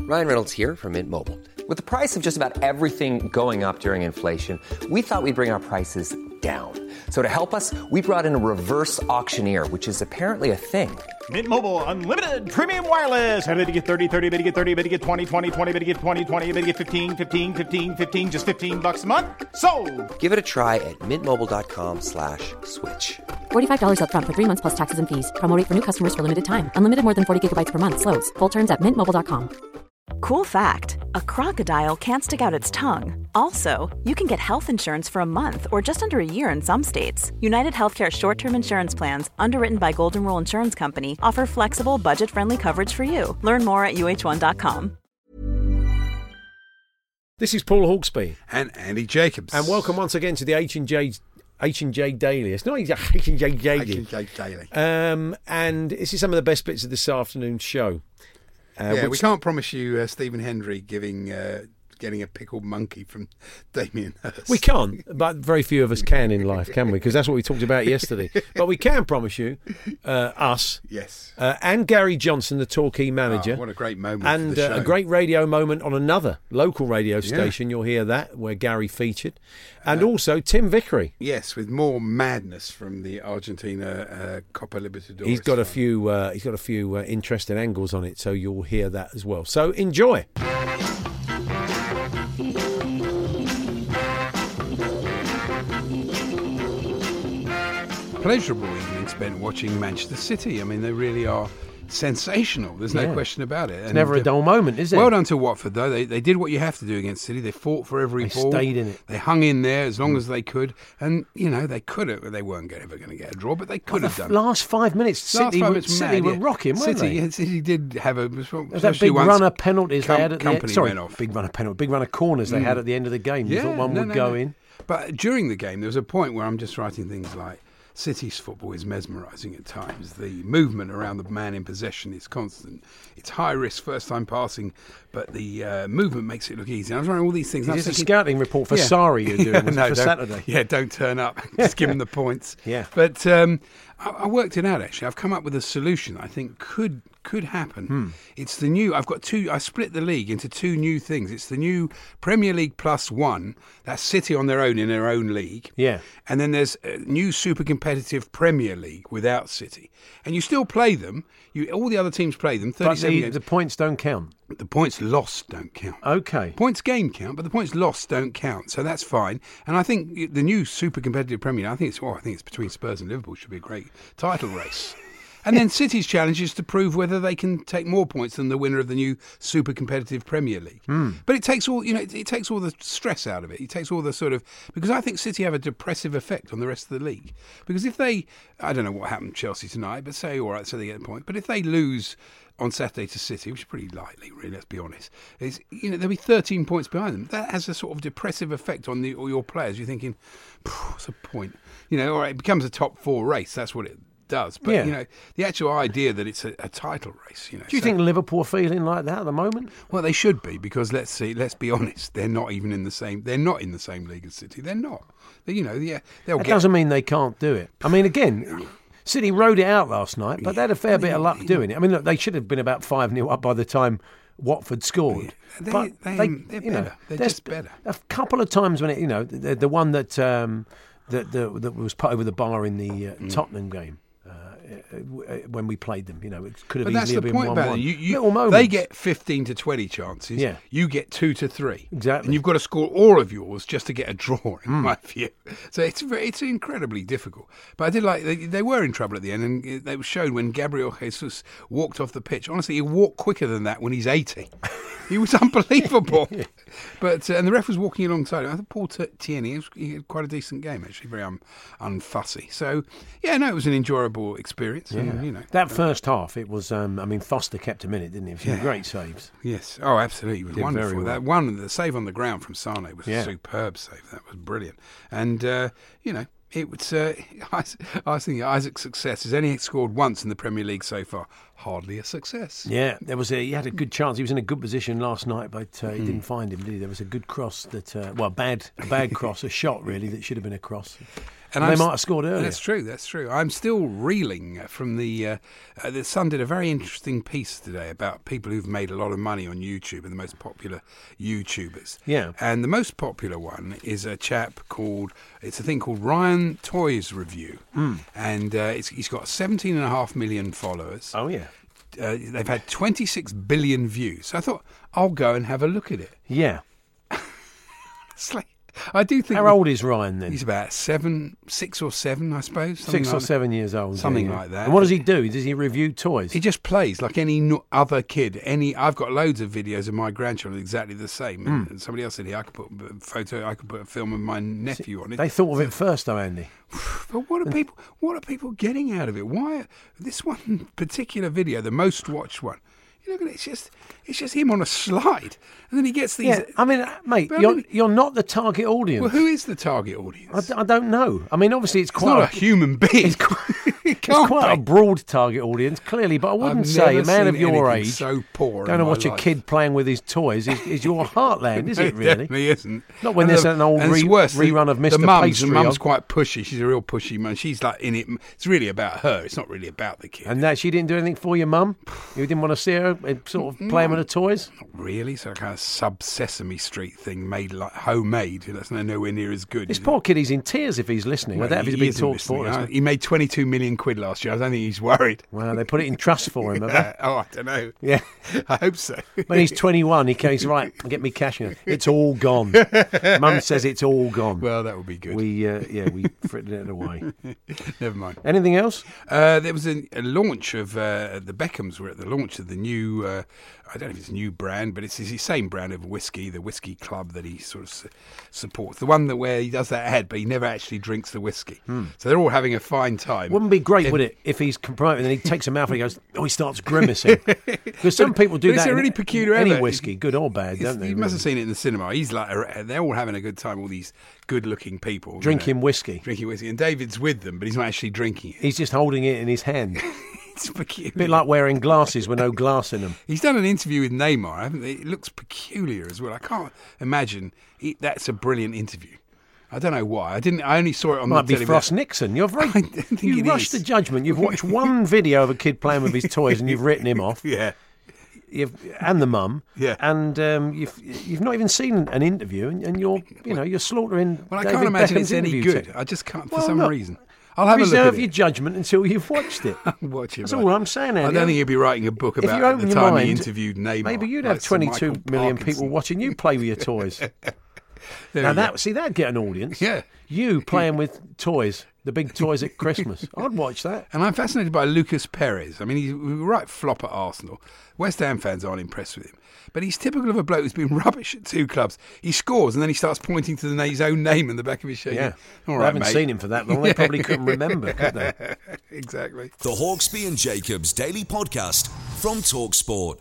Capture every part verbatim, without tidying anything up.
Ryan Reynolds here from Mint Mobile. With the price of just about everything going up during inflation, we thought we'd bring our prices down. So to help us, we brought in a reverse auctioneer, which is apparently a thing. Mint Mobile Unlimited Premium Wireless. How to get thirty, thirty, how to get thirty, how to get twenty, twenty, twenty, how to get twenty, twenty, how to get fifteen, fifteen, fifteen, fifteen, just fifteen bucks a month? Sold! Give it a try at mintmobile.com slash switch. forty-five dollars up front for three months plus taxes and fees. Promo rate for new customers for limited time. Unlimited more than forty gigabytes per month. Slows full terms at mint mobile dot com. Cool fact, a crocodile can't stick out its tongue. Also, you can get health insurance for a month or just under a year in some states. United Healthcare short-term insurance plans, underwritten by Golden Rule Insurance Company, offer flexible, budget-friendly coverage for you. Learn more at U H one dot com. This is Paul Hawksby. And Andy Jacobs. And welcome once again to the H and J H and J Daily. It's not H and J Daily. H and J Daily. Um, and this is some of the best bits of this afternoon's show. Uh, yeah, which... we can't promise you uh, Stephen Hendry giving uh, getting a pickled monkey from Damien Hirst. We can't, but very few of us can in life, can we? Because that's what we talked about yesterday. But we can promise you, uh, us, yes, uh, and Gary Johnson, the Torquay manager. Oh, what a great moment. And for the show. Uh, a great radio moment on another local radio station. Yeah. You'll hear that, where Gary featured. And uh, also Tim Vickery. Yes, with more madness from the Argentina uh, Copa Libertadores. He's got a few, uh, he's got a few uh, interesting angles on it, so you'll hear that as well. So enjoy. Pleasurable evening spent watching Manchester City. I mean, they really are sensational. There's no yeah. question about it. It's and never a dull moment, is it? Well done to Watford, though. They they did what you have to do against City. They fought for every they ball. They stayed in it. They hung in there as long mm. as they could. And, you know, they could have. They weren't ever going to get a draw, but they could well, have done. Last five minutes, City, five were, minutes City mad, were yeah. rocking, weren't City, they? Yeah, City did have a... That big run of penalties com- they had at the end. Sorry, went off. big run of penalties. Big run of corners they mm. had at the end of the game. You yeah, thought one no, would no, go no. in. But during the game, there was a point where I'm just writing things like, City's football is mesmerising at times. The movement around the man in possession is constant. It's high risk, first time passing, but the uh, movement makes it look easy. And I was writing all these things. Is this thinking, a scouting report for yeah. Sarri you're doing yeah, no, for Saturday? Yeah, don't turn up. Just give them the points. Yeah. But um, I, I worked it out, actually. I've come up with a solution I think could could happen. Hmm. It's the new, I've got two, I split the league into two new things. It's the new Premier League Plus One, that's City on their own in their own league. Yeah. And then there's a new super competitive Premier League without City. And you still play them, you all the other teams play them, thirty-seven but the, games. the points don't count. The points lost don't count. Okay. Points gained count, but the points lost don't count. So that's fine. And I think the new super competitive Premier League, I think it's, oh, I think it's between Spurs and Liverpool, should be a great title race. And then City's challenge is to prove whether they can take more points than the winner of the new super competitive Premier League. Mm. But it takes all, you know, it, it takes all the stress out of it. It takes all the sort of, because I think City have a depressive effect on the rest of the league. Because if they, I don't know what happened to Chelsea tonight, but say, all right, so they get a point. But if they lose on Saturday to City, which is pretty likely, really, let's be honest, is, you know, there'll be thirteen points behind them. That has a sort of depressive effect on the, all your players. You're thinking, what's the point? You know, all right, it becomes a top four race. That's what it does, but yeah. you know, the actual idea that it's a, a title race, you know. Do you so, think Liverpool are feeling like that at the moment? Well, they should be, because let's see, let's be honest, they're not even in the same. They're not in the same league as City. They're not. They, you know, yeah. They'll that get, doesn't mean they can't do it. I mean, again, City rode it out last night, but they had a fair bit of luck doing it. I mean, look, they should have been about five nil up by the time Watford scored. They, but they, they, they're you better. know, They're just better. A couple of times when it, you know, the, the one that um, that, the, that was put over the bar in the uh, mm. Tottenham game. When we played them, you know, it could have but easily been one one. But that's the point about it. You, you, Little moments. They get fifteen to twenty chances. Yeah. You get two to three. Exactly. And you've got to score all of yours just to get a draw, in mm. my view. So it's it's incredibly difficult. But I did like, they, they were in trouble at the end, and they were shown when Gabriel Jesus walked off the pitch. Honestly, he walked quicker than that when he's eighty. He was unbelievable. yeah. But uh, and the ref was walking alongside him. I thought Paul Tierney, he, was, he had quite a decent game, actually, very un, unfussy. So, yeah, no, it was an enjoyable experience. Yeah. And, you know, that first half, it was, um, I mean, Foster kept him in it, didn't he? A few yeah. great saves. Yes. Oh, absolutely. It was Did wonderful. well. That one, the save on the ground from Sane was yeah. a superb save. That was brilliant. And, uh, you know, it was, uh, I, I was thinking Isaac's success has only scored once in the Premier League so far. hardly a success. Yeah, there was a. He had a good chance. He was in a good position last night, but uh, he mm. didn't find him, did he? There was a good cross that, uh, well, bad, a bad cross, a shot really that should have been a cross. And, and they might have scored earlier. That's true. That's true. I'm still reeling from the. Uh, uh, the Sun did a very interesting piece today about people who've made a lot of money on YouTube and the most popular YouTubers. Yeah. And the most popular one is a chap called. It's a thing called Ryan Toys Review, mm. and uh, it's, he's got seventeen and a half million followers. Oh yeah. Uh, they've had twenty-six billion views. So I thought I'll go and have a look at it. Yeah. It's like. I do think. How old is Ryan then? He's about seven, six or seven, I suppose. Six or like seven years old. Something yeah. like that. And what does he do? Does he review toys? He just plays like any no- other kid. Any, I've got loads of videos of my grandchildren exactly the same. Mm. And somebody else said, "Here, I could put a photo. I could put a film of my nephew on it." They thought of it first, though, Andy. But what are people? What are people getting out of it? Why this one particular video, the most watched one? Look at it. It's just, it's just him on a slide, and then he gets these. Yeah, I mean, mate, but you're I mean, you're not the target audience. Well, who is the target audience? I, I don't know. I mean, obviously, it's It's quite not a, a human being. It's quite, it's quite a broad target audience, clearly. But I wouldn't I've say never a man seen of your anything age so poor going in to my watch a life. kid playing with his toys is, is your heartland, is No, it? Really? Definitely isn't. Not when And there's the- an old and it's re- worse, the- rerun of Mister The mum's, Pastry the mum's on. quite pushy. She's a real pushy mum. She's like in it. It's really about her. It's not really about the kid. And that she didn't do anything for your mum. You didn't want to see her uh, sort of playing with the toys. Not really. So a kind of sub Sesame Street thing made like homemade. That's nowhere near as good. This is poor it? kid, he's in tears if he's listening. Well, Well, that he he's a big isn't talk listening. sport. Uh, isn't he? He made twenty-two million quid last year. I don't think he's worried. Well, they put it in trust for him. Have they? oh, I don't know. Yeah. I hope so. When he's twenty-one, he goes, right, get me cash. It's all gone. Mum says it's all gone. Well, that would be good. We, uh, yeah, we frittered it away. Never mind. Anything else? Uh, there was a, a launch of uh, the Beckhams were at the launch of the new. Uh, I don't know if it's a new brand, but it's the same brand of whiskey, the whiskey club that he sort of su- supports. The one that where he does that ad, but he never actually drinks the whiskey. Hmm. So they're all having a fine time. Wouldn't be great, If- would it, if he's promoting and he takes a mouthful and he goes, oh, he starts grimacing. Because some people do but it's that a in really peculiar any advert. whiskey, good or bad, It's- don't they? You must really? have seen it in the cinema. He's like, they're all having a good time. All these good-looking people you Drinking know, whiskey. drinking whiskey, and David's with them, but he's not actually drinking it. He's just holding it in his hand. It's peculiar. A bit like wearing glasses with no glass in them. He's done an interview with Neymar. Haven't they? It looks peculiar as well. I can't imagine he, that's a brilliant interview. I don't know why. I didn't. I only saw it on Might the be television. Frost Nixon. You're very. I don't think you it rushed is. to judgment. You've watched one video of a kid playing with his toys and you've written him off. Yeah. You've, and the mum. Yeah. And um, you've you've not even seen an interview, and, and you're you know you're slaughtering. Well, I David can't imagine Beckham's it's any interview good. tech. I just can't for Well, some look, reason. I'll have a look Reserve at your it. judgment until you've watched it. Watch it. That's but all I'm saying, I Andy. don't think he'd be writing a book If you about open the your time mind, he interviewed Neymar. maybe you'd like have Sir twenty-two Michael million people Parkinson. watching you play with your toys. There Now you that go. see that'd get an audience. Yeah. You playing with toys, the big toys at Christmas. I'd watch that. And I'm fascinated by Lucas Perez. I mean, he's a right flop at Arsenal. West Ham fans aren't impressed with him. But he's typical of a bloke who's been rubbish at two clubs. He scores and then he starts pointing to the, his own name in the back of his shirt. Yeah. All I right, haven't mate. seen him for that long. They probably couldn't remember, could they? Exactly. The Hawksbee and Jacobs Daily Podcast from TalkSport.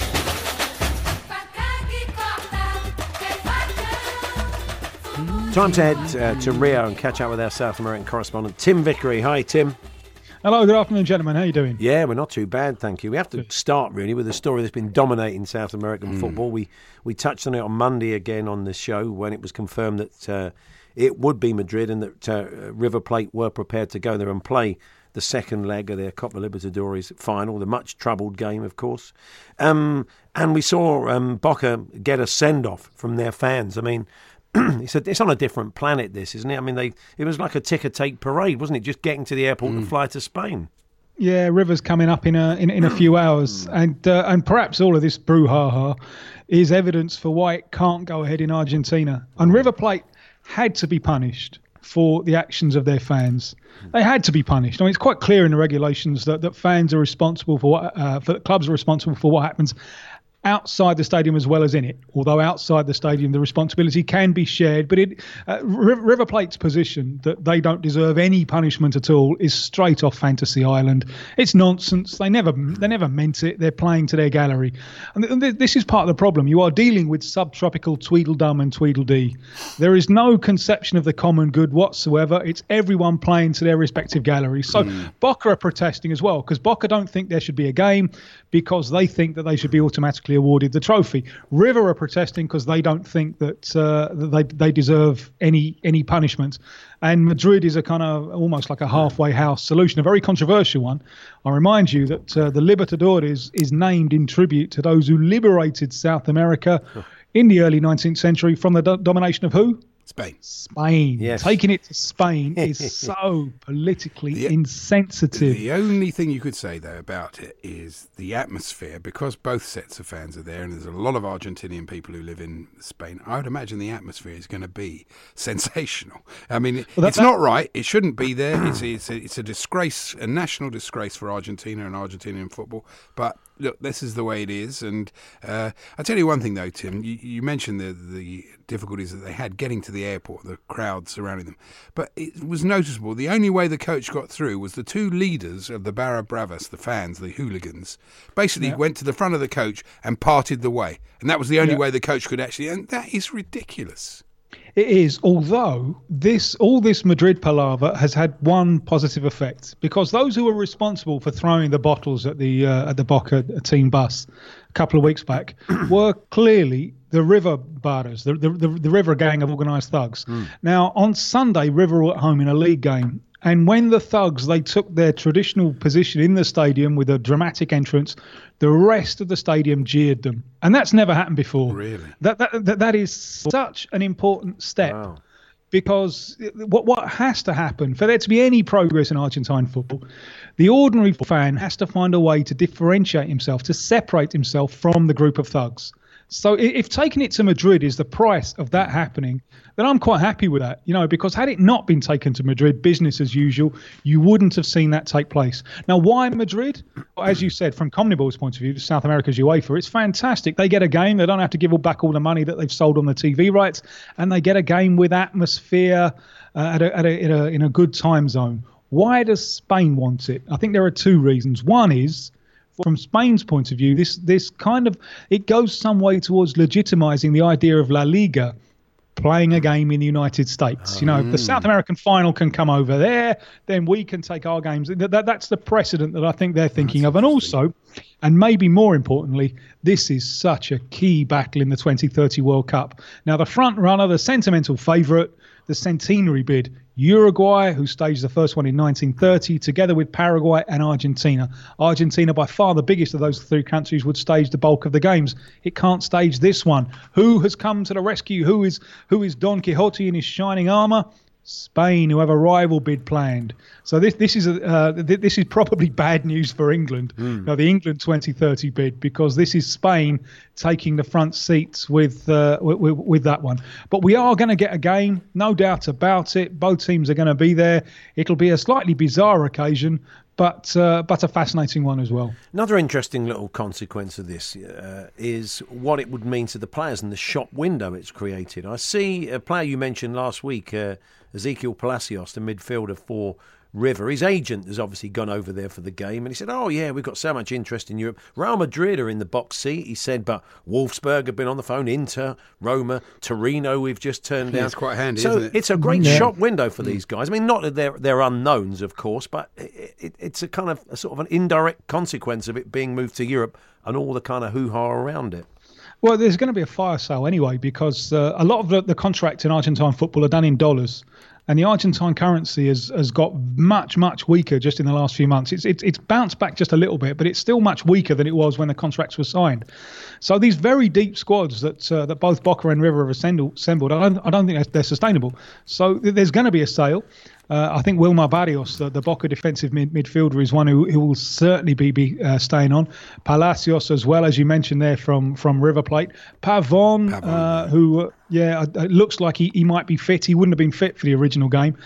Time to head uh, to Rio and catch up with our South American correspondent, Tim Vickery. Hi, Tim. Hello, good afternoon, gentlemen. How are you doing? Yeah, we're not too bad, thank you. We have to start, really, with a story that's been dominating South American Mm. football. We we touched on it on Monday again on the show when it was confirmed that uh, it would be Madrid and that uh, River Plate were prepared to go there and play the second leg of their Copa Libertadores final, the much-troubled game, of course. Um, and we saw um, Boca get a send-off from their fans. I mean, it's, a, it's on a different planet, this, isn't it? I mean, they it was like a ticker-tape parade, wasn't it? Just getting to the airport and fly to Spain. Yeah, River's coming up in a in, in a few hours, and uh, and perhaps all of this brouhaha is evidence for why it can't go ahead in Argentina. And River Plate had to be punished for the actions of their fans. They had to be punished. I mean, it's quite clear in the regulations that, that fans are responsible for what uh, that clubs are responsible for what happens outside the stadium as well as in it. Although outside the stadium, the responsibility can be shared. But it, uh, River Plate's position that they don't deserve any punishment at all is straight off Fantasy Island. It's nonsense. They never, they never meant it. They're playing to their gallery, and th- th- this is part of the problem. You are dealing with subtropical Tweedledum and Tweedledee. There is no conception of the common good whatsoever. It's everyone playing to their respective galleries. So mm. Boca are protesting as well, because Boca don't think there should be a game because they think that they should be automatically awarded the trophy. River are protesting because they don't think that, uh, that they they deserve any any punishment. And Madrid is a kind of almost like a halfway house solution, a very controversial one. I remind you that uh, the Libertadores is named in tribute to those who liberated South America in the early nineteenth century from the do- domination of who? Spain. Spain. Yes. Taking it to Spain is so politically the, insensitive. The only thing you could say, though, about it is the atmosphere, because both sets of fans are there and there's a lot of Argentinian people who live in Spain. I would imagine the atmosphere is going to be sensational. I mean, it, well, that, it's that, not right. It shouldn't be there. It's, it's, a, it's a disgrace, a national disgrace for Argentina and Argentinian football. But look, this is the way it is. And uh, I'll tell you one thing, though, Tim. You, you mentioned the, the difficulties that they had getting to the airport, the crowd surrounding them. But it was noticeable. The only way the coach got through was the two leaders of the Barra Bravas, the fans, the hooligans, basically yeah. went to the front of the coach and parted the way. And that was the only yeah. way the coach could actually... And that is ridiculous. It is, although this all this Madrid palaver has had one positive effect, because those who were responsible for throwing the bottles at the uh, at the Boca team bus a couple of weeks back were clearly the River Barras, the, the, the, the River gang of organised thugs. Mm. Now, on Sunday, River were at home in a league game. And when the thugs, they took their traditional position in the stadium with a dramatic entrance, the rest of the stadium jeered them. And that's never happened before. Really? That that that, that is such an important step. Wow. Because what what has to happen for there to be any progress in Argentine football, the ordinary fan has to find a way to differentiate himself, to separate himself from the group of thugs. So if taking it to Madrid is the price of that happening, then I'm quite happy with that, you know, because had it not been taken to Madrid, business as usual, you wouldn't have seen that take place. Now, why Madrid? Well, as you said, from CONMEBOL's point of view, South America's UEFA, it's fantastic. They get a game. They don't have to give all back all the money that they've sold on the T V rights, and they get a game with atmosphere uh, at a, at a, in, a, in a good time zone. Why does Spain want it? I think there are two reasons. One is, from Spain's point of view, this this kind of, it goes some way towards legitimizing the idea of La Liga playing a game in the United States. You know, if the South American final can come over there, then we can take our games. That, that, that's the precedent that I think they're thinking of. And also, and maybe more importantly, this is such a key battle in the twenty thirty World Cup. Now, the front runner, the sentimental favourite, the centenary bid, Uruguay, who staged the first one in nineteen thirty, together with Paraguay and Argentina. Argentina, by far the biggest of those three countries, would stage the bulk of the games. It can't stage this one. Who has come to the rescue? Who is who is Don Quixote in his shining armour? Spain, who have a rival bid planned. So this this is a, uh, th- this is probably bad news for England. Mm. Now, the England twenty thirty bid, because this is Spain taking the front seats with uh, with, with that one. But we are going to get a game, no doubt about it. Both teams are going to be there. It'll be a slightly bizarre occasion, but uh, but a fascinating one as well. Another interesting little consequence of this uh, is what it would mean to the players and the shop window it's created. I see a player you mentioned last week, uh, Ezequiel Palacios, the midfielder for River. His agent has obviously gone over there for the game, and he said, oh yeah, we've got so much interest in Europe. Real Madrid are in the box seat, he said, but Wolfsburg have been on the phone, Inter, Roma, Torino we've just turned down. Yeah, it's quite handy, so isn't it? It's a great yeah. shop window for these guys. I mean, not that they're, they're unknowns, of course, but it, it, it's a kind of a sort of an indirect consequence of it being moved to Europe and all the kind of hoo-ha around it. Well, there's going to be a fire sale anyway, because uh, a lot of the, the contracts in Argentine football are done in dollars. And the Argentine currency has, has got much, much weaker just in the last few months. It's, it's it's bounced back just a little bit, but it's still much weaker than it was when the contracts were signed. So these very deep squads that uh, that both Boca and River have assembled, assembled I, don't, I don't think they're, they're sustainable. So there's going to be a sale. Uh, I think Wilmar Barrios, the, the Boca defensive mid, midfielder, is one who, who will certainly be, be uh, staying on. Palacios, as well, as you mentioned there, from, from River Plate. Pavon, Pavon. Uh, who, uh, yeah, it looks like he, he might be fit. He wouldn't have been fit for the original game.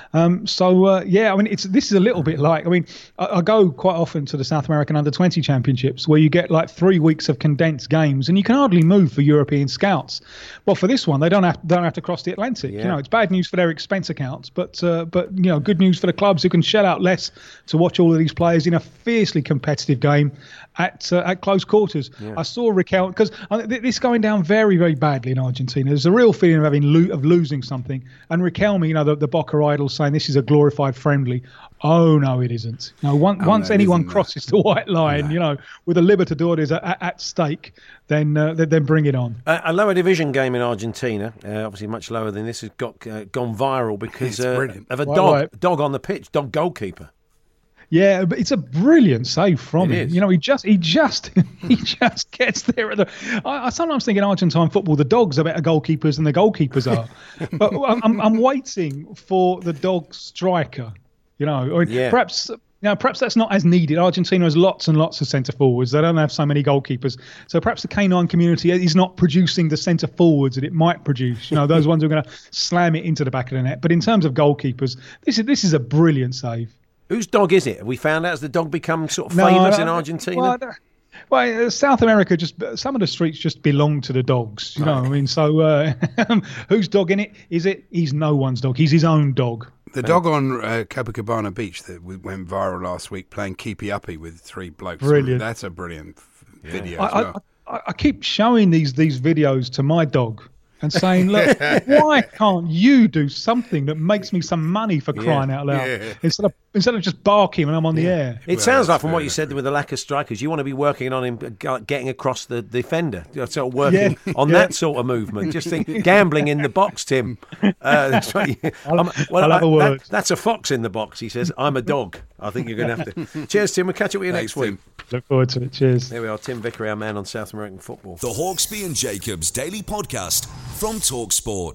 Um, so uh, yeah, I mean, it's this is a little bit like I mean, I, I go quite often to the South American Under twenty Championships where you get like three weeks of condensed games, and you can hardly move for European scouts. Well, for this one, they don't have don't have to cross the Atlantic. Yeah. You know, it's bad news for their expense accounts, but uh, but you know, good news for the clubs who can shell out less to watch all of these players in a fiercely competitive game at uh, at close quarters. Yeah. I saw Raquel because this is going down very very badly in Argentina. There's a real feeling of having lo- of losing something. And Riquelme, you know, the, the Boca idol, saying this is a glorified friendly. Oh no, it isn't. No, one, Oh, once no, it anyone isn't, crosses the white line, No. you know, with the Libertadores at, at, at stake, then, uh, then then bring it on. A, a lower division game in Argentina, uh, obviously much lower than this, has got uh, gone viral because It's uh, brilliant. of a Right, dog right. dog on the pitch, dog goalkeeper. Yeah, but it's a brilliant save from It him. is. You know, he just he just he just gets there at the. I, I sometimes think in Argentine football, the dogs are better goalkeepers than the goalkeepers are. But I'm, I'm I'm waiting for the dog striker. You know, I mean, Yeah. perhaps. You know, perhaps that's not as needed. Argentina has lots and lots of centre forwards. They don't have so many goalkeepers. So perhaps the canine community is not producing the centre forwards that it might produce. You know, those ones who are going to slam it into the back of the net. But in terms of goalkeepers, this is this is a brilliant save. Whose dog is it? Have we found out as the dog become sort of No, famous no, in Argentina? Well, no. Well, uh, South America, just some of the streets just belong to the dogs. You know what I mean? So uh, whose dog in it is it? He's no one's dog. He's his own dog. The dog on uh, Copacabana Beach that w- went viral last week playing keepy uppy with three blokes. Brilliant. That's a brilliant f- video I, as well. I, I, I keep showing these these videos to my dog and saying, look, why can't you do something that makes me some money for crying out loud Yeah. instead of instead of just barking when I'm on the air? It Well, sounds like that's from what fair, you that's said fair. with the lack of strikers, you want to be working on him uh, getting across the defender, sort of working Yeah, on yeah. that sort of movement. Just think, gambling in the box, Tim. Uh, that's what you, I'm- well, I'll have a I- word. that- that's a fox in the box. He says, "I'm a dog." I think you're going to have to. Cheers, Tim. We'll catch up with you Thanks, next week. Tim. Look forward to it. Cheers. There we are, Tim Vickery, our man on South American football. The Hawksby and Jacobs Daily Podcast from TalkSport.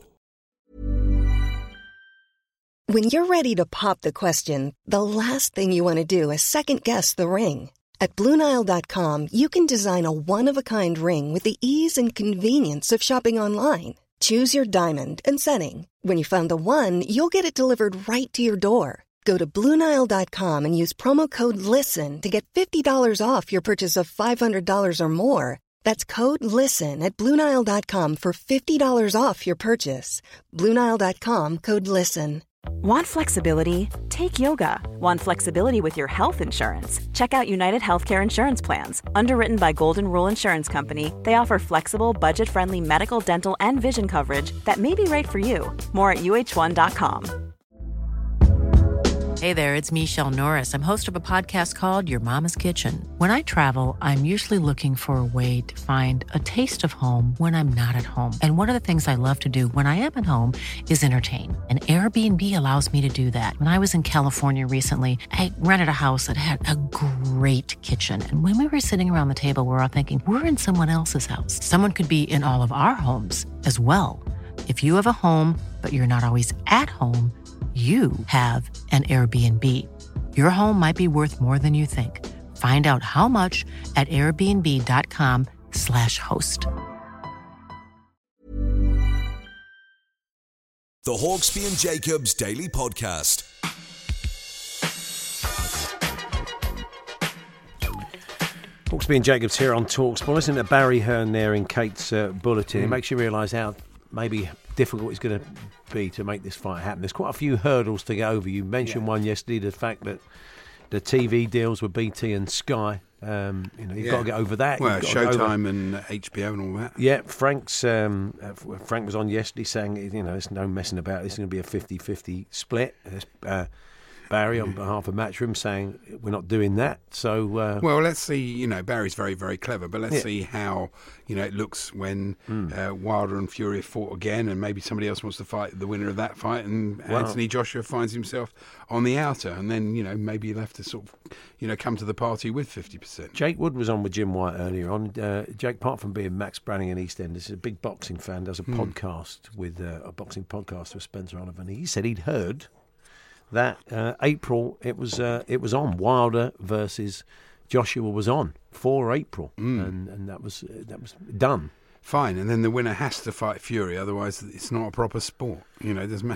When you're ready to pop the question, the last thing you want to do is second-guess the ring. At Blue Nile dot com, you can design a one-of-a-kind ring with the ease and convenience of shopping online. Choose your diamond and setting. When you find the one, you'll get it delivered right to your door. Go to Blue Nile dot com and use promo code LISTEN to get fifty dollars off your purchase of five hundred dollars or more. That's code LISTEN at Blue Nile dot com for fifty dollars off your purchase. Blue Nile dot com, code LISTEN. Want flexibility? Take yoga. Want flexibility with your health insurance? Check out United Healthcare Insurance Plans. Underwritten by Golden Rule Insurance Company, they offer flexible, budget-friendly medical, dental, and vision coverage that may be right for you. More at U H one dot com. Hey there, it's Michelle Norris. I'm host of a podcast called Your Mama's Kitchen. When I travel, I'm usually looking for a way to find a taste of home when I'm not at home. And one of the things I love to do when I am at home is entertain. And Airbnb allows me to do that. When I was in California recently, I rented a house that had a great kitchen. And when we were sitting around the table, we were all thinking, we're in someone else's house. Someone could be in all of our homes as well. If you have a home, but you're not always at home, you have an Airbnb. Your home might be worth more than you think. Find out how much at airbnb.com slash host. The Hawksby and Jacobs Daily Podcast. Hawksby and Jacobs here on TalkSport. Listen to Barry Hearn there in Kate's uh, bulletin. Mm. It makes you realise how maybe difficult it's going to be to make this fight happen. There's quite a few hurdles to get over. You mentioned Yeah. one yesterday, the fact that the T V deals with B T and Sky. Um, you know, you've Yeah. got to get over that. Well, You've got to get over- Showtime and H B O and all that. Yeah, Frank's um, uh, Frank was on yesterday saying, you know, there's no messing about. This is going to be a fifty-fifty split. Uh, Barry, on behalf of Matchroom, saying we're not doing that. So, uh, Well, let's see. You know, Barry's very, very clever, but let's Yeah. see how you know it looks when uh, Wilder and Fury have fought again, and maybe somebody else wants to fight the winner of that fight, and Well- Anthony Joshua finds himself on the outer, and then you know maybe he'll have to sort of you know come to the party with fifty percent. Jake Wood was on with Jim White earlier on. Uh, Jake, apart from being Max Branning in EastEnders, is a big boxing fan. Does a podcast with uh, a boxing podcast with Spencer Oliver, and he said he'd heard that uh, April it was uh, it was on Wilder versus Joshua was on for April, and and that was uh, that was done. Fine, and then the winner has to fight Fury, otherwise it's not a proper sport. You know, it doesn't matter.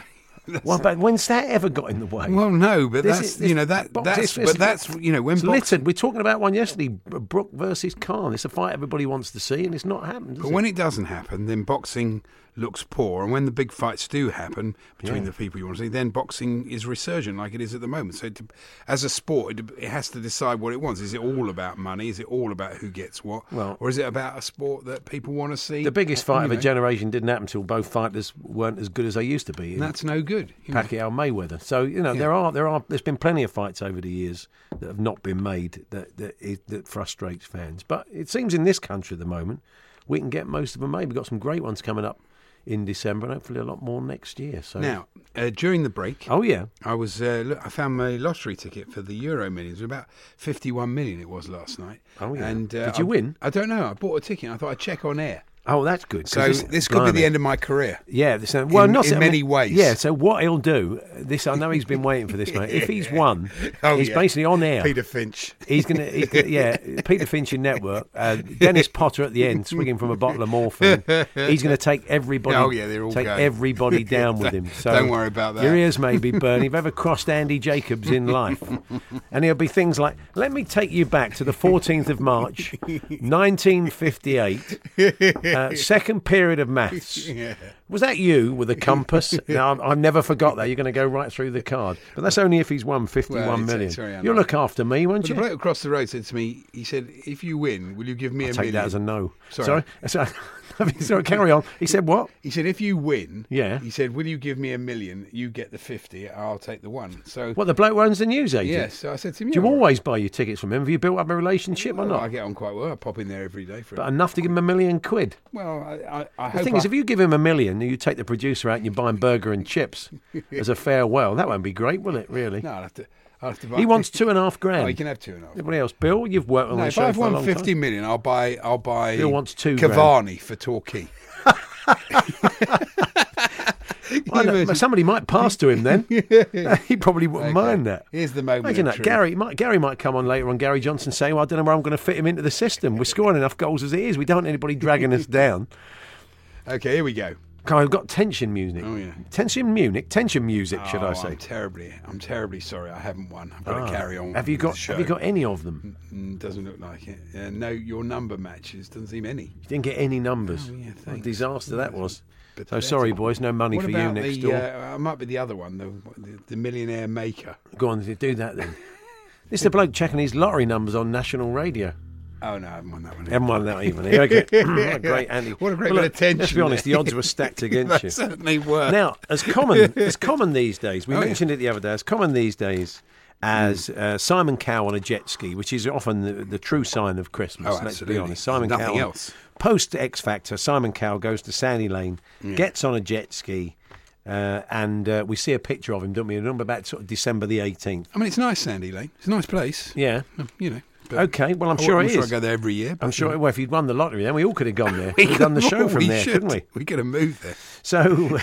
Well, but when's that ever got in the way? Well, no, but This that's is- this you know that box- that's it's- but that's you know when It's boxing, littered. We're talking about one yesterday, Brook versus Khan. It's a fight everybody wants to see, and it's not happened. But when it doesn't happen, then boxing looks poor. And when the big fights do happen between Yeah. the people you want to see, then boxing is resurgent like it is at the moment. So it, as a sport, it, it has to decide what it wants. Is it all about money? Is it all about who gets what? Well- or is it about a sport that people want to see? The biggest fight you of a know? generation didn't happen until both fighters weren't as good as they used to be. And that's no good. you know. Pacquiao Mayweather. So you know Yeah. there are there are there's been plenty of fights over the years that have not been made that that, is, that frustrates fans. But it seems in this country at the moment we can get most of them made. We've got some great ones coming up in December and hopefully a lot more next year. So Now, uh, during the break, oh yeah, I was uh, look, I found my lottery ticket for the Euro Millions. It was about fifty-one million it was last night. Oh, yeah. And uh, Did you I, win? I don't know. I bought a ticket. And I thought I'd check on air. oh that's good. 'cause So this, could be blimey. the end of my career. Yeah, this, uh, well, In- not in so- I many mean, ways. Yeah, so what he'll do, this I know he's been waiting for this, mate. If he's won, Oh, he's yeah. basically on air. Peter Finch. He's gonna, he's gonna, yeah, Peter Finch in Network. Uh, Dennis Potter at the end, swinging from a bottle of morphine. He's going to take everybody. Oh, yeah, they're all take going. everybody down with him. So Don't worry about that. Your ears may be burning. You've ever crossed Andy Jacobs in life, and there'll be things like, "Let me take you back to the fourteenth of March, nineteen fifty-eight, uh, second period of maths." Yeah. Was that you with a compass? Now, I've- I've never forgot that. You're going to go right through the card. But that's only if he's won fifty-one Well, it's- million. it's very You'll unlikely. look after me, won't But you? the bloke across the road said to me, he said, if you win, will you give me I'll a take million? that as a no. Sorry. Sorry. Sorry, carry on. He said what? He said, if you win, Yeah. he said, will you give me a million? You get the fifty, I'll take the one. So, What, the bloke who owns the news agent? yes, so I said to him, Do you yeah, always buy your tickets from him? Have you built up a relationship well, or not? I get on quite well. I pop in there every day for But it. enough to give him a million quid. Well, I, I, I The hope thing I, is, if you give him a million and you take the producer out and you buy him burger and chips as a farewell, that won't be great, will it, really? No, I'll have to... I'll have to buy He wants two and a half grand. Oh, he can have two and a half. Everybody else, Bill, you've worked on No, the if show I've for a won long fifty time. million, I'll buy. I'll buy. Bill wants two grand. Cavani for Torquay. Well, no, somebody might pass to him then. He probably wouldn't Okay. mind that. Here's the moment Imagine of that. truth. Gary might, Gary might come on later on, Gary Johnson, saying, well, I don't know where I'm going to fit him into the system. We're scoring enough goals as it is. We don't want anybody dragging us down. Okay, here we go. Okay, I've got tension music. Oh, yeah. Tension Munich. Tension music, should Oh, I say. I'm terribly, I'm terribly sorry. I haven't won. I've got Ah. to carry on. Have you with got the show. Have you got any of them? Mm, doesn't look like it. Uh, no, your number matches. Doesn't seem any. You didn't get any numbers. Oh, yeah, what a thanks. disaster that was. So Pathetic. sorry, boys, no money What for about you next the, door. Uh, it might be the other one, the, the, the Millionaire Maker. Go on, do that then. This is the bloke checking his lottery numbers on national radio. Oh no, I haven't won that one. Haven't won that even. Okay. What a great Andy. What a great Well, bit look, of tension Let's be honest, there. the odds were stacked against They you. certainly were. Now, as common as common these days, we Oh, yeah. mentioned it the other day, as common these days as uh, Simon Cowell on a jet ski, which is often the, the true sign of Christmas, Oh, let's be absolutely. honest. Simon Nothing Cowell, else. post X Factor, Simon Cowell goes to Sandy Lane, gets on a jet ski, uh, and uh, we see a picture of him, don't we? A number about sort of December the eighteenth. I mean, it's nice, Sandy Lane. It's a nice place. Yeah. You know. but Okay, well, I'm I- sure I'm it sure is. I go there every year. but, I'm sure, you know. well, if you'd won the lottery, then we all could have gone there. We'd have done the show from we there, should. couldn't we? We could have moved there. So,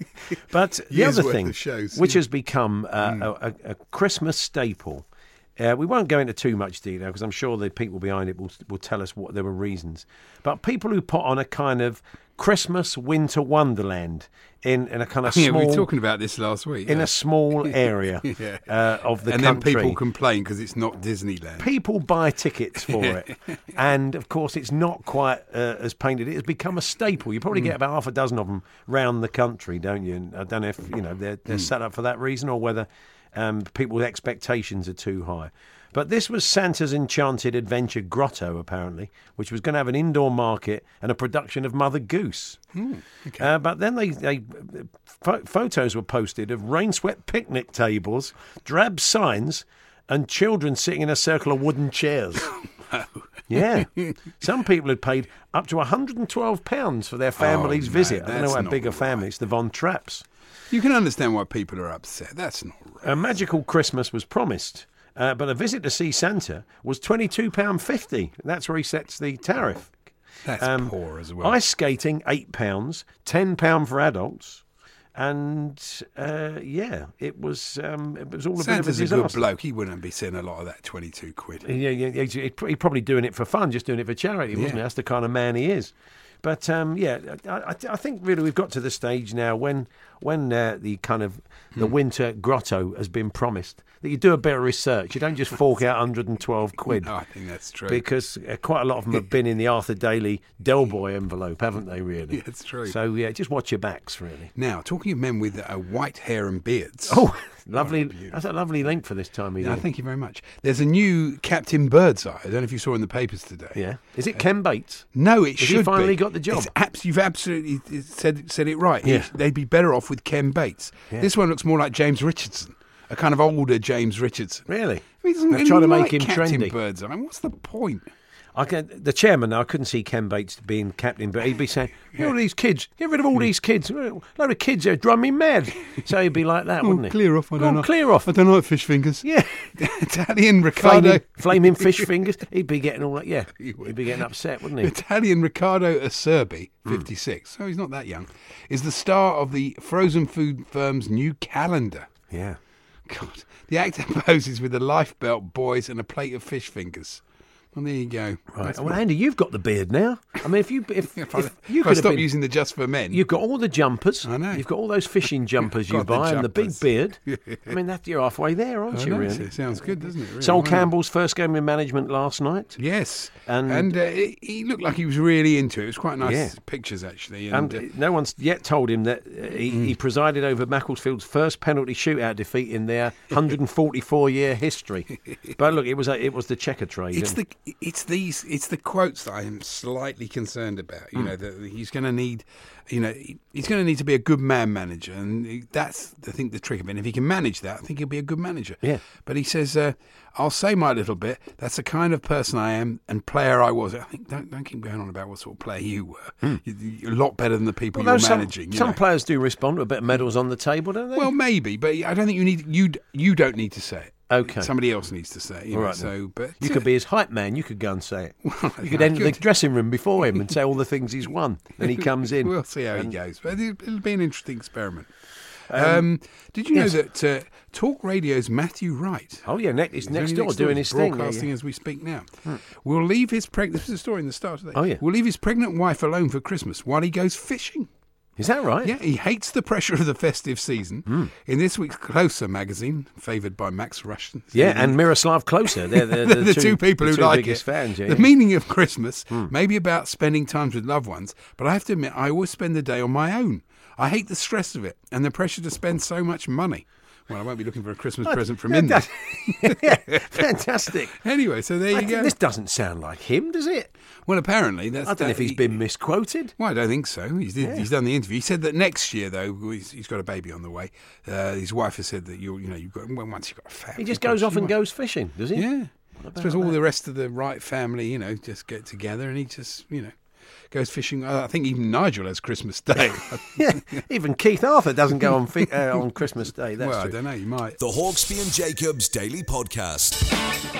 but the Years other worth thing, of shows, which yeah. has become uh, a, a, a Christmas staple, uh, we won't go into too much detail because I'm sure the people behind it will, will tell us what there were reasons. But people who put on a kind of Christmas winter wonderland in, in a kind of Yeah, small, we were talking about this last week. in yeah. a small area Yeah. uh, of the and country. then people complain because it's not Disneyland. People buy tickets for it, and of course, it's not quite uh, as painted. It has become a staple. You probably get about half a dozen of them round the country, don't you? And I don't know if you know they're, they're set up for that reason or whether um, people's expectations are too high. But this was Santa's Enchanted Adventure Grotto, apparently, which was going to have an indoor market and a production of Mother Goose. Mm, okay. Uh, but then they, they pho- photos were posted of rain-swept picnic tables, drab signs, and children sitting in a circle of wooden chairs. Yeah. Some people had paid up to one hundred twelve pounds for their family's Oh, no, visit. I don't know that's how not big a right. family. It's the Von Trapps. You can understand why people are upset. That's not right. A magical Christmas was promised, uh, but a visit to see Santa was twenty-two pounds fifty. That's where he sets the tariff. That's Um, poor as well. Ice skating, eight pounds, ten pounds for adults. And, uh, yeah, it was um, it was all a Santa's bit of a a good disaster. bloke. He wouldn't be seeing a lot of that twenty-two quid. Yeah, yeah, he's, he's probably doing it for fun, just doing it for charity, wasn't Yeah. he? That's the kind of man he is. But um, yeah, I, I, I think really we've got to the stage now when when uh, the kind of the winter grotto has been promised, that you do a bit of research. You don't just fork out one hundred twelve quid. No, I think that's true. Because uh, quite a lot of them have been in the Arthur Daly Del Boy envelope, haven't they, really? Yeah, that's true. So, yeah, just watch your backs, really. Now, talking of men with uh, white hair and beards. Oh, lovely. That's a lovely link for this time of year. Yeah, thank you very much. There's a new Captain Birdseye. I don't know if you saw in the papers today. Yeah. Is it Ken Bates? No, it Has should he finally be. got the job? It's abs- you've absolutely said said it right. Yeah. They'd be better off with Ken Bates. Yeah. This one looks more like James Richardson, a kind of older James Richardson. Really? He doesn't They're really trying to like make him Captain trendy. Birdseye. I mean, what's the point? I can, the chairman, I couldn't see Ken Bates being captain, but he'd be saying, "Look at all these kids, get rid of all these kids. A load of kids there driving me mad." So he'd be like that, wouldn't he? Clear off, I Go don't on, know. clear off. I don't like fish fingers. Yeah. Italian Riccardo. Flaming, flaming fish fingers. He'd be getting all that, yeah. He'd be getting upset, wouldn't he? Italian Riccardo Acerbi, fifty-six, so he's not that young, is the star of the frozen food firm's new calendar. Yeah. God, the actor poses with a lifebelt, boys, and a plate of fish fingers. Well, there you go. Right. That's Well, what- Andy, you've got the beard now. I mean, if you if, if if, I, you if I could have stop been, using the Just for Men. you've got all the jumpers. I know. You've got all those fishing jumpers you Got the buy and the big jumpers. beard. I mean, that you're halfway there, aren't I you? know, Really? it sounds good, doesn't it? Really? Sol Why not? Campbell's first game in management last night. Yes, And- and, uh, he he looked like he was really into it. It was quite nice Yeah. pictures, actually. And And, uh, no one's yet told him that uh, he, Mm. he presided over Macclesfield's first penalty shootout defeat in their one hundred forty-four year history. But look, it was a, it was the checker trade. it's and- the it's these it's the quotes that I am slightly concerned about. You Mm. know that he's going to need, you know, he- he's going to need to be a good man manager, and he- that's I think the trick of it. And if he can manage that, I think he'll be a good manager. Yeah. But he says, uh, "I'll say my little bit. That's the kind of person I am and player I was." I think don't don't keep going on about what sort of player you were. You- You're a lot better than the people Well, you're no, some, managing. you some know. players do respond to a bit of medals on the table, don't they? Well, maybe, but I don't think you need you. You don't need to say it. Okay. Somebody else needs to say it. You All know, right, so, then. but you could be his hype man. You could go and say it. Well, you could I enter the could. dressing room before him and say all the things he's won. Then he comes in. We'll see how he and- goes. But it'll, it'll be an interesting experiment. Um, did you yes. know that uh, Talk Radio's Matthew Wright? Oh yeah, next, he's He's next only door next doing He's his thing. yeah, broadcasting yeah. as we speak now. Will leave his pregnant. This is a story in the Star today. Oh, yeah. Will leave his pregnant wife alone for Christmas while he goes fishing. Is that right? Yeah, he hates the pressure of the festive season. Hmm. In this week's Closer magazine, favoured by Max Rushton. Yeah, and Miroslav Klose. They're, they're, the, the, two, people the who two like biggest it. fans. Yeah, the yeah. meaning of Christmas Hmm. may be about spending time with loved ones, but I have to admit, I always spend the day on my own. I hate the stress of it and the pressure to spend so much money. Well, I won't be looking for a Christmas present from Yeah, India. that- yeah, fantastic. Anyway, so there I you think go. This doesn't sound like him, does it? Well, apparently that's. I don't know if that- he's been misquoted. Well, I don't think so. He's, did, Yeah. he's done the interview. He said that next year, though, he's, he's got a baby on the way. Uh, his wife has said that you, you know, you've got well, once you've got a family, He just goes off and goes fishing, does he? Yeah. I about suppose all that? the rest of the Wright family, you know, just get together and he just, you know, goes fishing. Uh, I think even Nigel has Christmas Day. Yeah, even Keith Arthur doesn't go on fi- uh, on Christmas Day. That's well, true. I don't know. You might. The Hawksby and Jacobs Daily Podcast.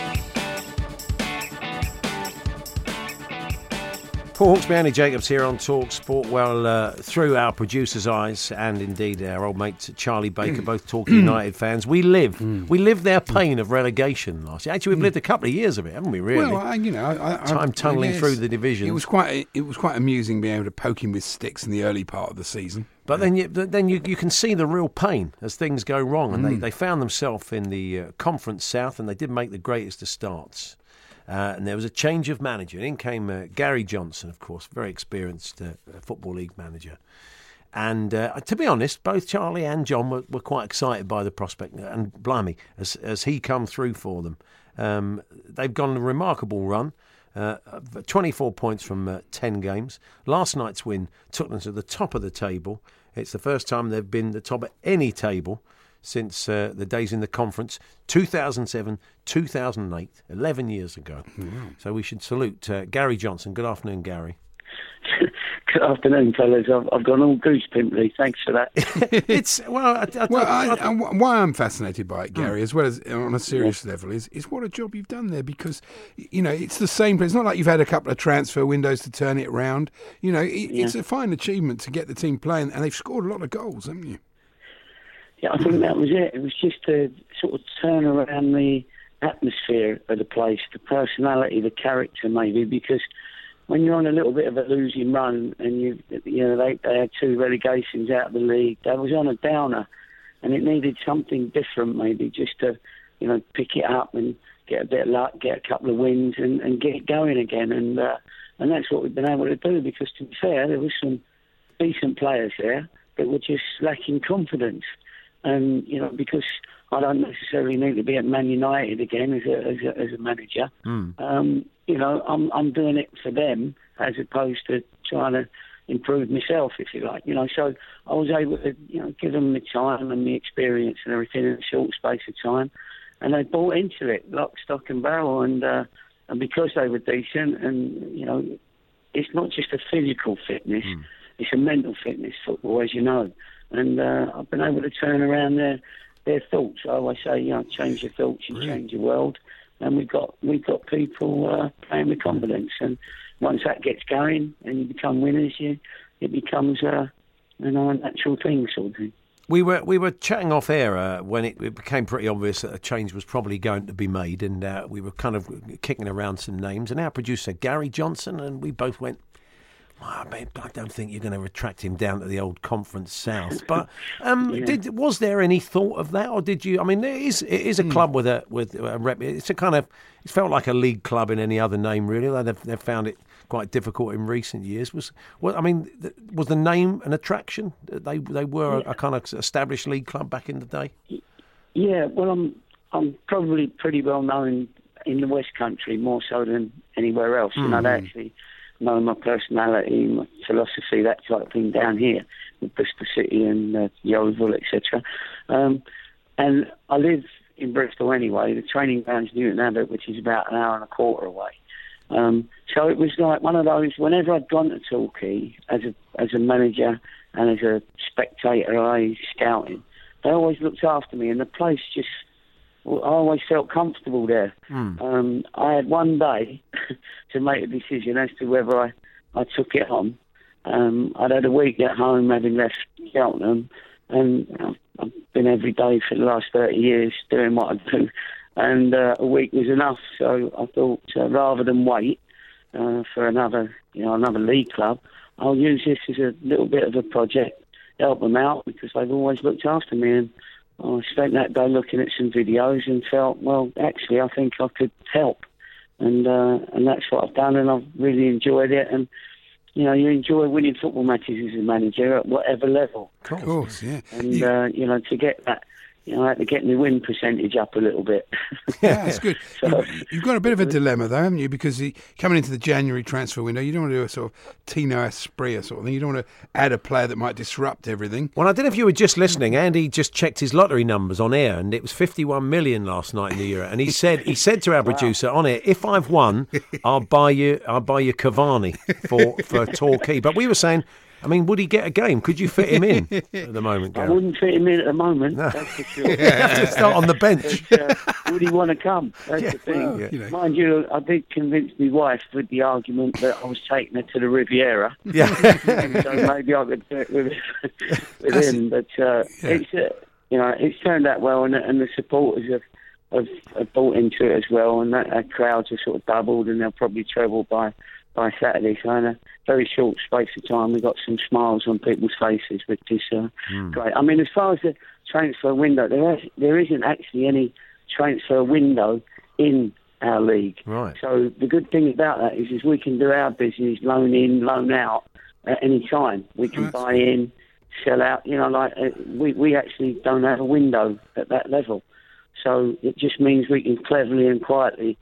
Paul Hawksby, Andy Jacobs here on Talk Sport. Well, uh, through our producer's eyes, and indeed our old mate Charlie Baker, both Torquay United fans, we live, we live their pain of relegation last year. Actually, we've lived a couple of years of it, haven't we? Really? Well, I, you know, I, I, Time I tunnelling guess through the divisions. It was quite. It was quite amusing being able to poke him with sticks in the early part of the season. But then you then you, you can see the real pain as things go wrong. And they, they found themselves in the uh, Conference South, and they didn't make the greatest of starts. Uh, and there was a change of manager. In came uh, Gary Johnson, of course, very experienced uh, Football League manager. And uh, to be honest, both Charlie and John were, were quite excited by the prospect. And blimey, as, as he come through for them. Um, they've gone on a remarkable run. Uh, twenty-four points from uh, ten games. Last night's win took them to the top of the table. It's the first time they've been the top of any table since uh, the days in the conference, two thousand seven, two thousand eight, eleven years ago. Mm-hmm. So we should salute uh, Gary Johnson. Good afternoon, Gary. Good afternoon, fellas. I've, I've gone all goose pimply. Thanks for that. It's well, I, I, Well, I, I, I, I, why I'm fascinated by it, Gary, as well as on a serious level, is is what a job you've done there. Because you know it's the same. It's not like you've had a couple of transfer windows to turn it around. You know, it, Yeah. it's a fine achievement to get the team playing, and they've scored a lot of goals, haven't you? Yeah, I think that was it. It was just to sort of turn around the atmosphere of the place, the personality, the character, maybe, because when you're on a little bit of a losing run, and you you know they, they had two relegations out of the league, they was on a downer, and it needed something different, maybe just to, you know, pick it up and get a bit of luck, get a couple of wins, and, and get it going again. And uh, and that's what we've been able to do. Because to be fair, there was some decent players there that were just lacking confidence. And you know, because I don't necessarily need to be at Man United again as a as a, as a manager. Mm. Um, you know, I'm I'm doing it for them as opposed to trying to improve myself, if you like. You know, so I was able to, you know, give them the time and the experience and everything in a short space of time, and they bought into it, lock, stock, and barrel. And uh, and because they were decent, and you know, it's not just a physical fitness; mm. it's a mental fitness, football, as you know. And uh, I've been able to turn around their their thoughts. I always say, you know, change your thoughts, you really? change your world. And we've got we've got people uh, playing with confidence. And once that gets going and you become winners, you it becomes a you know a natural thing, sort of thing. We were we were chatting off air uh, when it, it became pretty obvious that a change was probably going to be made, and uh, we were kind of kicking around some names. And our producer Gary Johnson, and we both went, oh, I don't think you're going to retract him down to the old Conference South. But um, yeah. did was there any thought of that, or did you? I mean, it is it is a mm. club with a with a rep. It's a kind of it's felt like a league club in any other name, really. They've they've found it quite difficult in recent years. Was well, I mean, was the name an attraction? They they were yeah. a, a kind of established league club back in the day. Yeah, well, I'm I'm probably pretty well known in the West Country, more so than anywhere else. Mm. You know, they actually know my personality, my philosophy, that type of thing down here with Bristol City and uh, Yeovil, et cetera. Um, and I live in Bristol anyway. The training ground's Newton Abbot, which is about an hour and a quarter away. Um, so it was like one of those, whenever I'd gone to Torquay as a as a manager and as a spectator, I scouting, they always looked after me, and the place just, I always felt comfortable there. Mm. Um, I had one day to make a decision as to whether I, I took it on. Um, I'd had a week at home having left Cheltenham, and you know, I've been every day for the last thirty years doing what I do. And uh, a week was enough, so I thought uh, rather than wait uh, for another, you know, another league club, I'll use this as a little bit of a project, help them out, because they've always looked after me. And I spent that day looking at some videos and felt, well, actually, I think I could help, and uh, and that's what I've done, and I've really enjoyed it. And you know, you enjoy winning football matches as a manager at whatever level. Of course, yeah. And uh, you know, to get that. You know, I had to get my win percentage up a little bit. Yeah, that's good. so, you've, you've got a bit of a dilemma, though, haven't you? Because he, coming into the January transfer window, you don't want to do a sort of Tino Asprilla sort of thing. You don't want to add a player that might disrupt everything. Well, I don't know if you were just listening. Andy just checked his lottery numbers on air, and it was fifty-one million last night in the Euro. And he said he said to our wow. producer on air, "If I've won, I'll buy you, I'll buy you Cavani for for Torquay." But we were saying, I mean, would he get a game? Could you fit him in at the moment, Gary? I wouldn't fit him in at the moment, no. that's for sure. You have to start on the bench. But, uh, would he want to come? That's yeah, the thing. well, yeah. you know. Mind you, I did convince my wife with the argument that I was taking her to the Riviera. Yeah. So maybe I could do it with, with him. But uh, yeah. it's uh, you know it's turned out well, and, and the supporters have, have, have bought into it as well, and that, that crowds have sort of doubled, and they'll probably treble by. by Saturday, so in a very short space of time we got some smiles on people's faces, which is uh, mm. great. I mean, as far as the transfer window, there is, there isn't actually any transfer window in our league. Right. So the good thing about that is, is we can do our business, loan in, loan out at any time. We can buy in, sell out. You know, like uh, we we actually don't have a window at that level. So it just means we can cleverly and quietly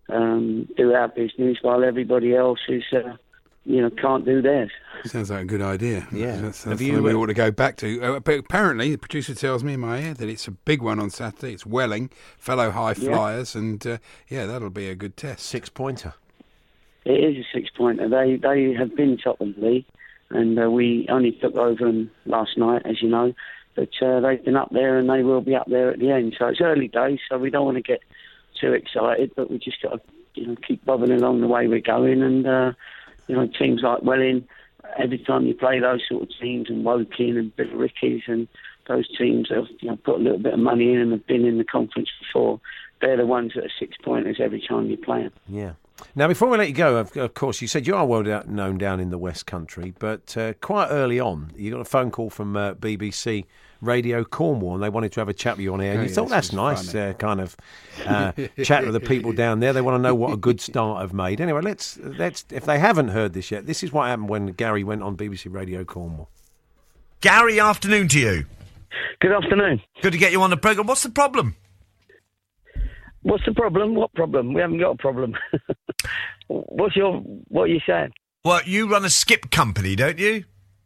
Um, do our business while everybody else is, uh, you know, can't do theirs. Sounds like a good idea. Yeah, that's, that's something we ought to go back to. Uh, but apparently, the producer tells me in my ear that it's a big one on Saturday. It's Welling, fellow high flyers, yeah. and uh, yeah, that'll be a good test. Six pointer. It is a six pointer. They they have been top of the league, and uh, we only took over them last night, as you know. But uh, they've been up there, and they will be up there at the end. So it's early days, so we don't want to get too excited, but we just got to, you know, keep bobbing along the way we're going. And uh, you know, teams like Welling, every time you play those sort of teams, and Woking and Billericay's and those teams that have, you know, put a little bit of money in and have been in the conference before, they're the ones that are six pointers every time you play them. Yeah. Now, before we let you go, of, of course, you said you are well known down in the West Country, but uh, quite early on, you got a phone call from uh, B B C Radio Cornwall, and they wanted to have a chat with you on air, and Oh, you yeah, thought, this that's was nice, uh, kind of uh, chat with the people down there. They want to know what a good start I've made. Anyway, let's, let's, if they haven't heard this yet, this is what happened when Gary went on B B C Radio Cornwall. Gary, afternoon to you. Good afternoon. Good to get you on the programme. What's the problem? What's the problem? What problem? We haven't got a problem. What's your, what are you saying? Well, you run a skip company, don't you?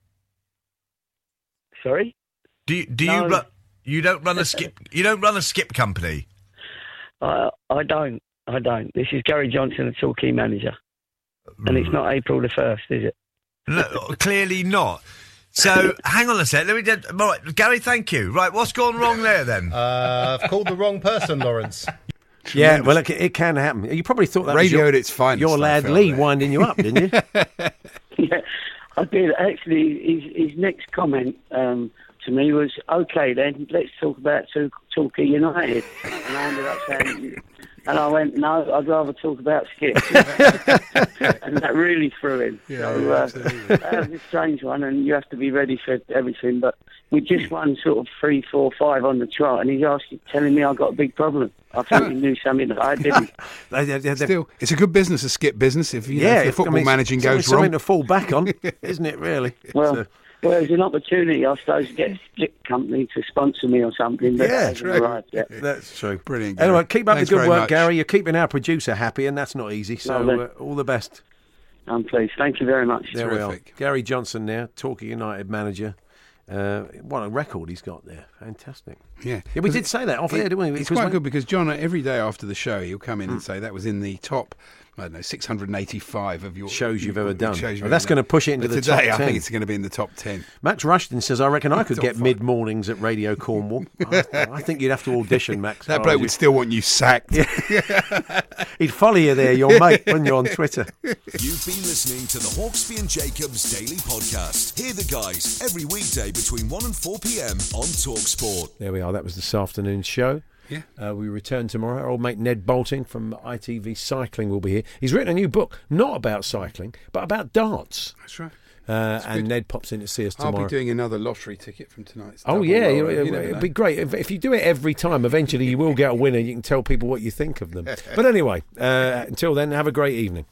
Sorry? Do you, do No. you run, you don't run a skip, you don't run a skip company? Uh, I don't. I don't. This is Gary Johnson, the Torquay manager. And it's not April the first, is it? No, clearly not. So, hang on a sec. Let me just, all right, Gary, thank you. Right, what's gone wrong there then? Uh, I've called the wrong person, Lawrence. Yeah, well, look, it can happen. You probably thought that Radio was your, at its finest, your I lad felt Lee there. winding you up, didn't you? Yeah, I did. Actually, his, his next comment um, to me was, OK, then, let's talk about Tor- Torquay United. And I ended up saying... And I went, no, I'd rather talk about skip. And that really threw him. Yeah, so, yeah, uh, absolutely. that was a strange one, and you have to be ready for everything. But we just won sort of three, four, five on the trot, and he's asking, telling me I've got a big problem. I think he knew something that I didn't. They- they- they- Still, it's a good business, a skip business. If, you know, yeah, if the if- football I mean, managing it's goes something wrong. to fall back on, isn't it, really? Well, So- well, there's an opportunity, I suppose, to get a skip company to sponsor me or something. But Yeah, that hasn't true. arrived yet. That's true. Brilliant, Gary. Anyway, keep up Thanks the good very work, much. Gary. You're keeping our producer happy, and that's not easy. So Lovely. uh, all the best. I'm pleased. Thank you very much. There we Terrific. are. Gary Johnson now, Torquay United manager. Uh, what a record he's got there. Fantastic. Yeah. Yeah, we did say that off air, didn't we? It's Because quite when- good because, John, every day after the show, he'll come in Hmm. and say that was in the top, I don't know, six hundred eighty-five of your Shows you've ever done. shows you've Oh, ever that's done. gonna push it into But the today, top I ten. think it's going to be in the top ten. Max Rushton says, I reckon I could Top get five. mid-mornings at Radio Cornwall. I, I think you'd have to audition, Max. That Oh, bloke you- would still want you sacked. He'd follow you there, your mate, when you're on Twitter. You've been listening to the Hawksby and Jacobs Daily Podcast. Hear the guys every weekday between one and four p.m. on TalkSport. There we are. That was this afternoon's show. Yeah. Uh, we return tomorrow. Our old mate Ned Bolting from I T V Cycling will be here. He's written a new book, not about cycling, but about darts. That's right. Uh, and Ned pops in to see us I'll tomorrow. be doing another lottery ticket from tonight's. Oh double yeah, roll. you- You never it'd know. be great if, if you do it every time. Eventually, you will get a winner. You can tell people what you think of them. But anyway, uh, until then, have a great evening.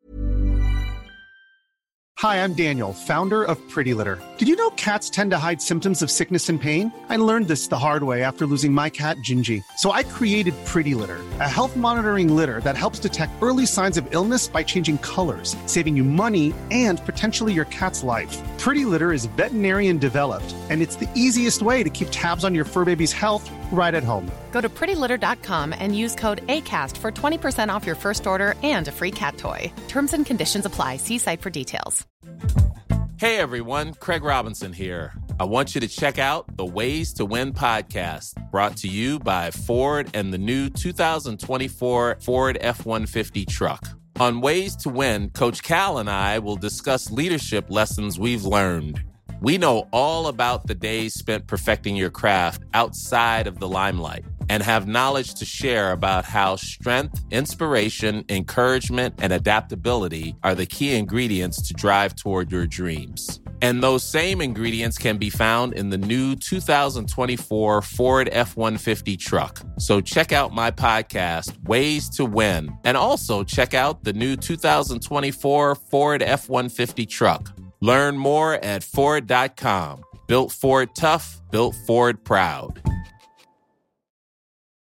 Hi, I'm Daniel, founder of Pretty Litter. Did you know cats tend to hide symptoms of sickness and pain? I learned this the hard way after losing my cat, Gingy. So I created Pretty Litter, a health monitoring litter that helps detect early signs of illness by changing colors, saving you money and potentially your cat's life. Pretty Litter is veterinarian developed, and it's the easiest way to keep tabs on your fur baby's health right at home. Go to pretty litter dot com and use code ACAST for twenty percent off your first order and a free cat toy. Terms and conditions apply. See site for details. Hey everyone, Craig Robinson here. I want you to check out the Ways to Win podcast, brought to you by Ford and the new two thousand twenty-four Ford F one fifty truck. On Ways to Win, Coach Cal and I will discuss leadership lessons we've learned. We know all about the days spent perfecting your craft outside of the limelight and have knowledge to share about how strength, inspiration, encouragement, and adaptability are the key ingredients to drive toward your dreams. And those same ingredients can be found in the new two thousand twenty-four Ford F one fifty truck. So check out my podcast, Ways to Win, and also check out the new two thousand twenty-four Ford F one fifty truck. Learn more at Ford dot com. Built Ford tough, built Ford proud.